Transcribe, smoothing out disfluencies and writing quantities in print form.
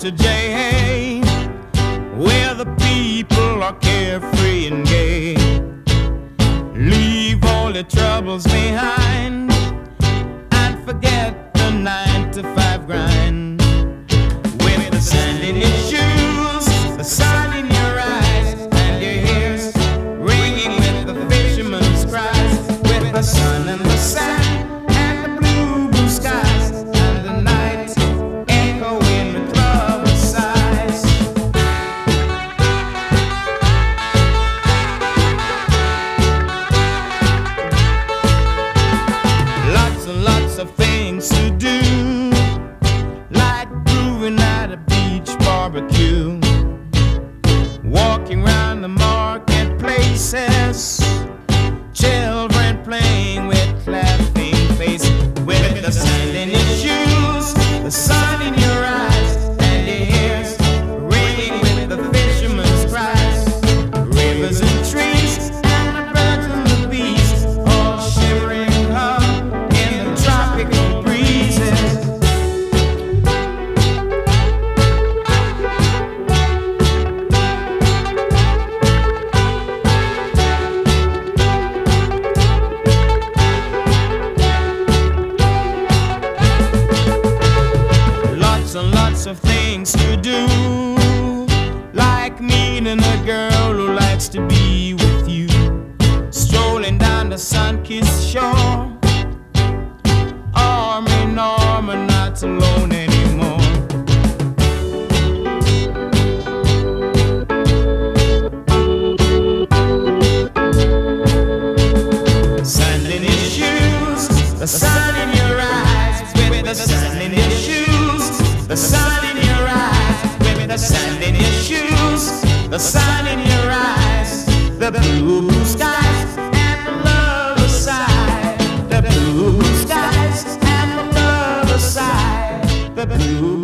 to J, where the people are carefree and gay. Leave all your troubles behind and forget the 9-to-5 grind. With the sand in your shoes, the sun in your eyes, and your ears ringing with the fisherman's cries. With the sun and the sand and the blue, blue skies, and the night echoing with lover's sighs. Lots and lots of things to do, like grooving at a beach barbecue, walking round the marketplaces, children playing with laughing faces. With the sand in your shoes, the sun in your eyes, and your ears ringing with the fisherman's cries. Rivers and trees and the birds and the bees, all shimmering up in the tropical breezes. And lots of things to do, like meeting a girl who likes to be with you, strolling down the sun-kissed shore, arm in arm and not alone anymore. Sand in your shoes, the sun in your eyes, with the sand in your shoes, the sun in your eyes, with the sand in your shoes, the sun in your eyes, the blue, blue skies and the lover's side, the blue, blue skies and the lover's side, the blue.